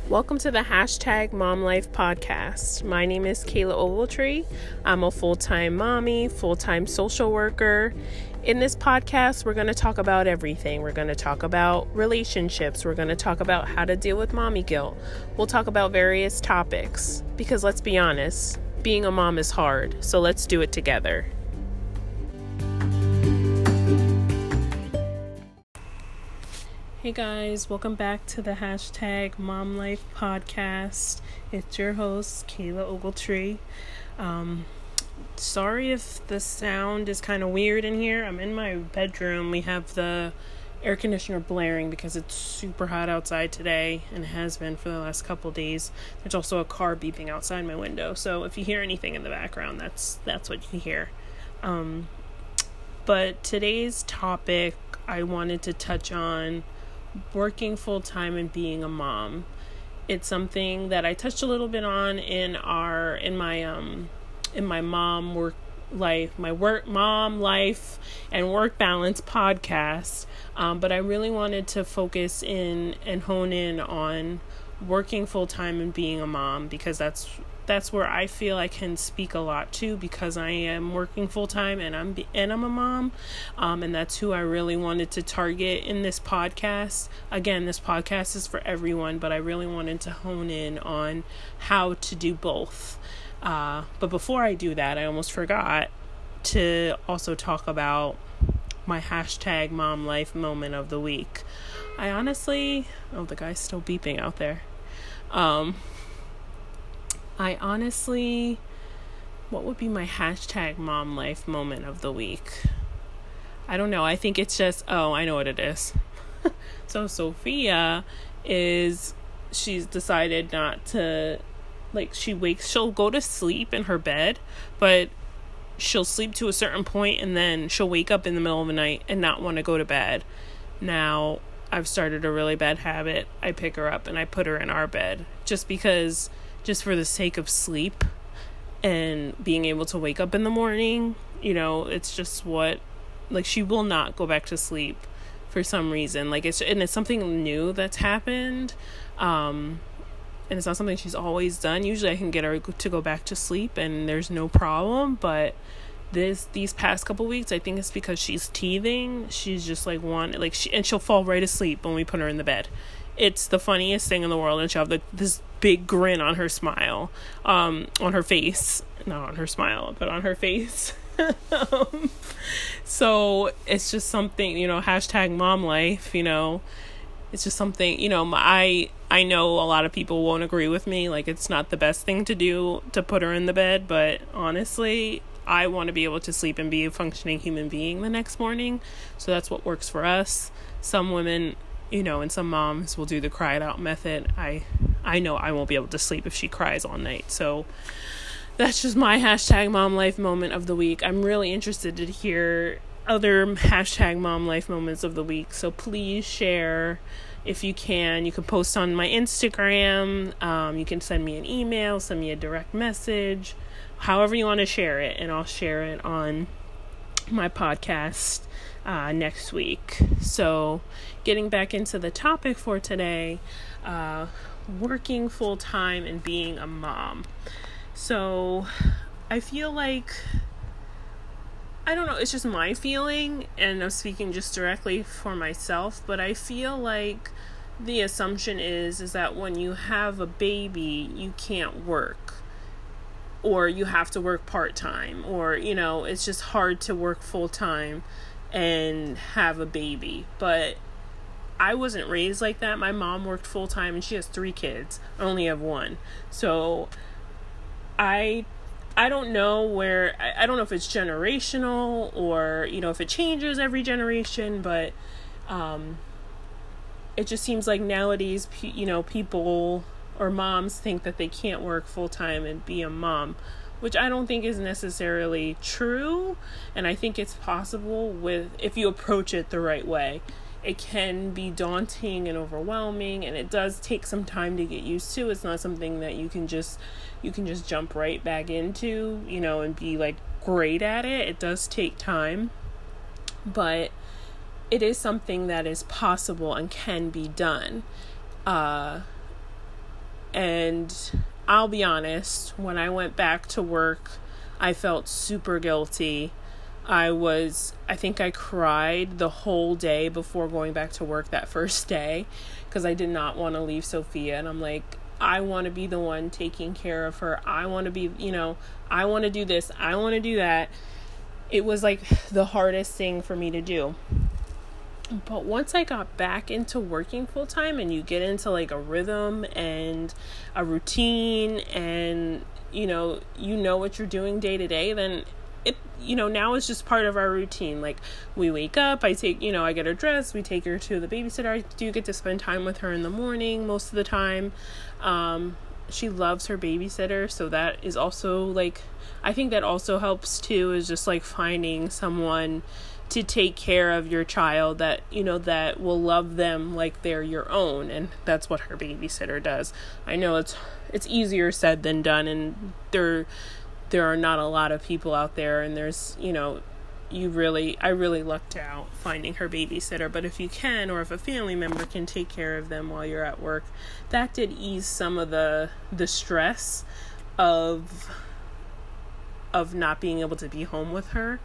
Welcome to the hashtag Mom Life podcast. My name is Kayla Ogletree. I'm a full-time mommy, full-time social worker. In this podcast, we're going to talk about everything. We're going to talk about relationships. We're going to talk about how to deal with mommy guilt. We'll talk about various topics because let's be honest, being a mom is hard. So let's do it together. Hey guys, welcome back to the hashtag Mom Life podcast. It's your host, Kayla Ogletree. Sorry if the sound is kind of weird in here. I'm in my bedroom. We have the air conditioner blaring because it's super hot outside today and has been for the last couple days. There's also a car beeping outside my window. So if you hear anything in the background, that's what you hear. But today's topic, I wanted to touch on working full-time and being a mom. It's something that I touched a little bit on in my mom work life, my work mom life and work balance podcast. But I really wanted to focus in and hone in on working full-time and being a mom because that's where I feel I can speak a lot to because I am working full-time and I'm a mom. And that's who I really wanted to target in this podcast. Again, this podcast is for everyone, but I really wanted to hone in on how to do both. But before I do that, I almost forgot to also talk about my hashtag mom life moment of the week. The guy's still beeping out there. What would be my hashtag mom life moment of the week? I don't know. I think it's just, I know what it is. So Sophia she's decided not to, she'll go to sleep in her bed, but she'll sleep to a certain point and then she'll wake up in the middle of the night and not want to go to bed. Now, I've started a really bad habit. I pick her up and I put her in our bed just for the sake of sleep and being able to wake up in the morning. It's just she will not go back to sleep for some reason. It's something new that's happened. And it's not something she's always done. Usually I can get her to go back to sleep and there's no problem. But these past couple weeks, I think it's because she's teething. She's just and she'll fall right asleep when we put her in the bed. It's the funniest thing in the world, and she'll have this big grin on her smile, on her face. Not on her smile, but on her face. So it's just something, hashtag mom life, it's just something, I know a lot of people won't agree with me. It's not the best thing to do to put her in the bed, but honestly, I want to be able to sleep and be a functioning human being the next morning. So that's what works for us. Some women, and some moms will do the cry it out method. I know I won't be able to sleep if she cries all night. So that's just my hashtag mom life moment of the week. I'm really interested to hear other hashtag mom life moments of the week. So please share if you can. You can post on my Instagram. You can send me an email, send me a direct message, however you want to share it. And I'll share it on my podcast next week. So getting back into the topic for today, working full time and being a mom. So I feel I don't know, it's just my feeling, and I'm speaking just directly for myself, but I feel like the assumption is that when you have a baby, you can't work, or you have to work part-time, or, it's just hard to work full-time and have a baby. But I wasn't raised like that. My mom worked full-time and she has 3 kids. I only have 1. So I don't know I don't know if it's generational or, if it changes every generation, but it just seems like nowadays, people or moms think that they can't work full-time and be a mom, which I don't think is necessarily true. And I think it's possible if you approach it the right way. It can be daunting and overwhelming, and it does take some time to get used to. It's not something that you can just jump right back into, and be great at it. It does take time, but it is something that is possible and can be done. And I'll be honest, when I went back to work, I felt super guilty. I think I cried the whole day before going back to work that first day because I did not want to leave Sophia. And I'm like, I want to be the one taking care of her. I want to be, I want to do this. I want to do that. It was like the hardest thing for me to do. But once I got back into working full time and you get into like a rhythm and a routine and, you know what you're doing day to day, then it, now it's just part of our routine. Like we wake up, I get her dressed, we take her to the babysitter. I do get to spend time with her in the morning most of the time. She loves her babysitter. So that is also like, I think that also helps too, is just like finding someone to take care of your child that, that will love them like they're your own. And that's what her babysitter does. I know it's easier said than done. And there are not a lot of people out there, and there's, I really lucked out finding her babysitter. But if you can, or if a family member can take care of them while you're at work, that did ease some of the stress of not being able to be home with her,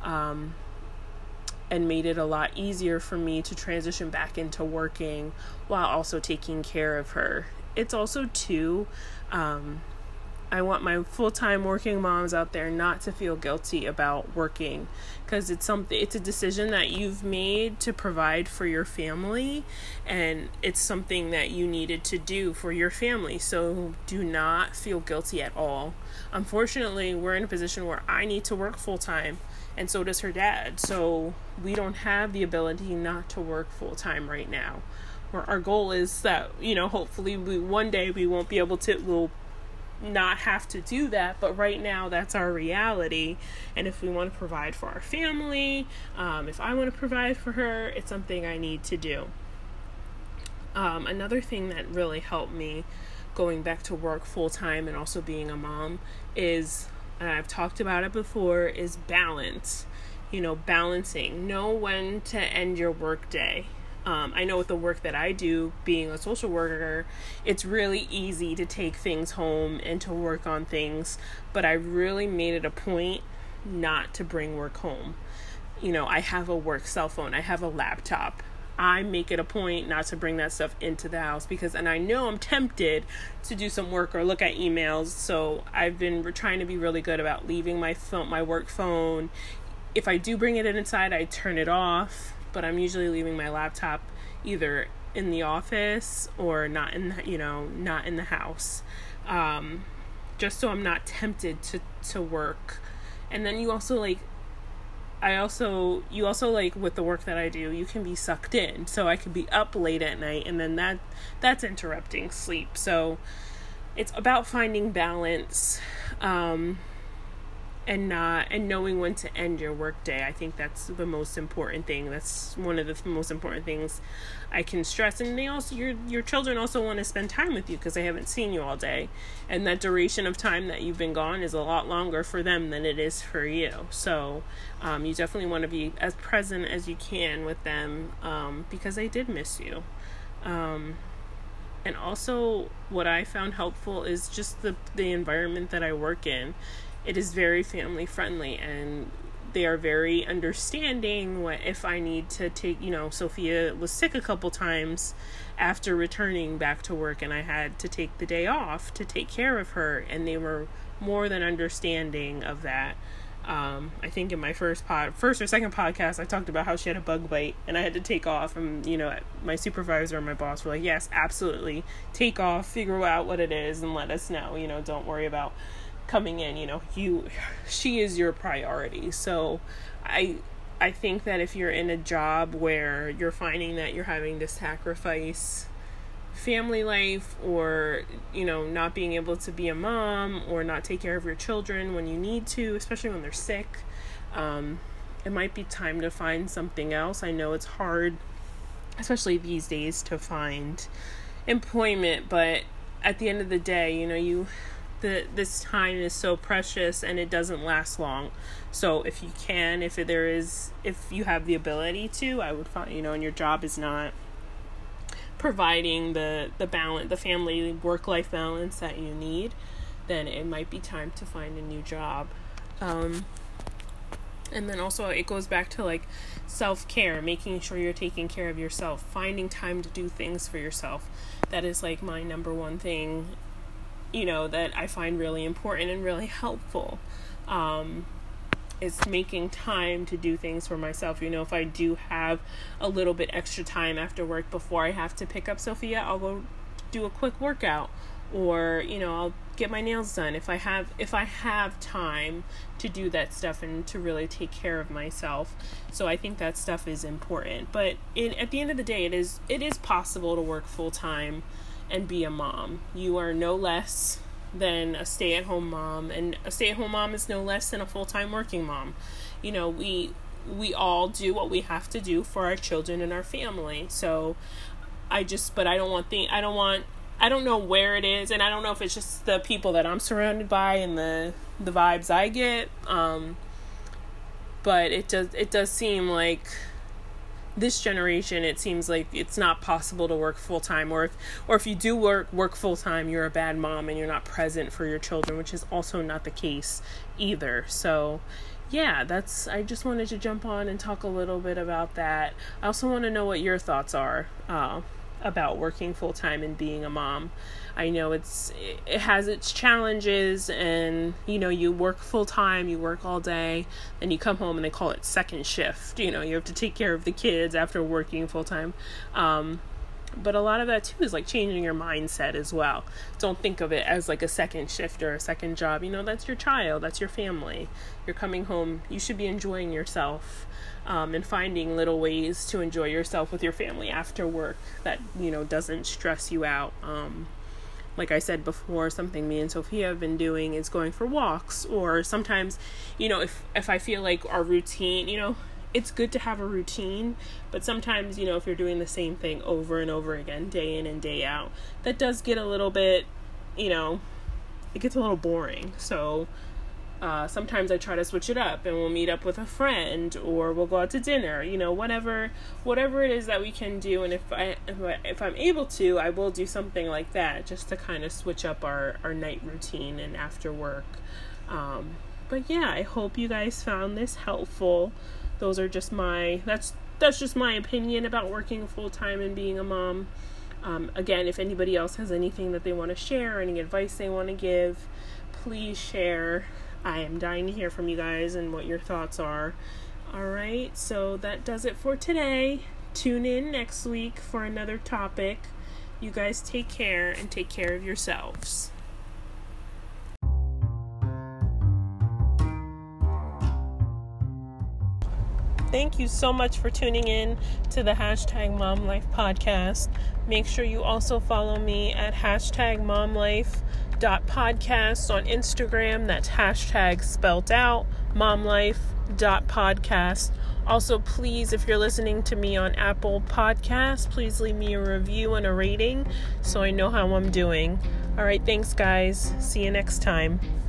and made it a lot easier for me to transition back into working while also taking care of her. It's also too, I want my full-time working moms out there not to feel guilty about working, because it's a decision that you've made to provide for your family, and it's something that you needed to do for your family. So do not feel guilty at all. Unfortunately, we're in a position where I need to work full-time, and so does her dad. So we don't have the ability not to work full-time right now. Our goal is that, hopefully one day we won't be able to, we'll not have to do that, but right now that's our reality. And if we want to provide for our family, if I want to provide for her, it's something I need to do. Another thing that really helped me going back to work full time and also being a mom is, and I've talked about it before, is balance. Balancing. Know when to end your work day. I know with the work that I do, being a social worker, it's really easy to take things home and to work on things, but I really made it a point not to bring work home. I have a work cell phone, I have a laptop. I make it a point not to bring that stuff into the house and I know I'm tempted to do some work or look at emails. So I've been trying to be really good about leaving my work phone. If I do bring it inside, I turn it off. But I'm usually leaving my laptop either in the office or not in the house, just so I'm not tempted to work. And then you also with the work that I do, you can be sucked in. So I could be up late at night, and then that's interrupting sleep. So it's about finding balance, and knowing when to end your work day. I think that's the most important thing. That's one of the most important things I can stress. And your children also want to spend time with you because they haven't seen you all day. And that duration of time that you've been gone is a lot longer for them than it is for you. So you definitely want to be as present as you can with them, because they did miss you. And also what I found helpful is just the environment that I work in. It is very family friendly, and they are very understanding if I need to take, Sophia was sick a couple times after returning back to work, and I had to take the day off to take care of her, and they were more than understanding of that. I think in my first or second podcast, I talked about how she had a bug bite and I had to take off, and, my supervisor and my boss were like, yes, absolutely, take off, figure out what it is and let us know, don't worry about coming in, she is your priority. So I think that if you're in a job where you're finding that you're having to sacrifice family life, or not being able to be a mom or not take care of your children when you need to, especially when they're sick, it might be time to find something else. I know it's hard, especially these days, to find employment, but at the end of the day, this time is so precious and it doesn't last long. So if you can, if you have the ability to, I would find, and your job is not providing the balance, the family work-life balance that you need, then it might be time to find a new job. And then also it goes back to like self-care, making sure you're taking care of yourself, finding time to do things for yourself. That is like my number one thing, that I find really important and really helpful, is making time to do things for myself. If I do have a little bit extra time after work before I have to pick up Sophia, I'll go do a quick workout, or I'll get my nails done if I have time to do that stuff and to really take care of myself. So I think that stuff is important. But at the end of the day, it is possible to work full time and be a mom. You are no less than a stay-at-home mom, and a stay-at-home mom is no less than a full-time working mom. We all do what we have to do for our children and our family. So I don't know where it is, and I don't know if it's just the people that I'm surrounded by and the vibes I get, but it does seem like this generation, it seems like it's not possible to work full-time, or if you do work full-time, you're a bad mom and you're not present for your children, which is also not the case either. So yeah, I just wanted to jump on and talk a little bit about that. I also want to know what your thoughts are about working full-time and being a mom. I know it has its challenges, and you work full-time, you work all day, then you come home and they call it second shift. You have to take care of the kids after working full-time. But a lot of that too is like changing your mindset as well. Don't think of it as like a second shift or a second job. That's your child, that's your family. You're coming home, you should be enjoying yourself, and finding little ways to enjoy yourself with your family after work that, doesn't stress you out. Like I said before, something me and Sophia have been doing is going for walks, or sometimes, if I feel like our routine, it's good to have a routine, but sometimes, if you're doing the same thing over and over again, day in and day out, that does get a little bit, it gets a little boring. So sometimes I try to switch it up, and we'll meet up with a friend, or we'll go out to dinner, whatever it is that we can do. And if I'm able to, I will do something like that, just to kind of switch up our night routine and after work. But yeah, I hope you guys found this helpful. Those are just that's just my opinion about working full-time and being a mom. Again, if anybody else has anything that they want to share, any advice they want to give, please share. I am dying to hear from you guys and what your thoughts are. All right, so that does it for today. Tune in next week for another topic. You guys take care and take care of yourselves. Thank you so much for tuning in to the #MomLife podcast. Make sure you also follow me at #MomLife.podcast on Instagram. That's hashtag spelt out, momlife.podcast. Also, please, if you're listening to me on Apple Podcasts, please leave me a review and a rating so I know how I'm doing. All right, thanks, guys. See you next time.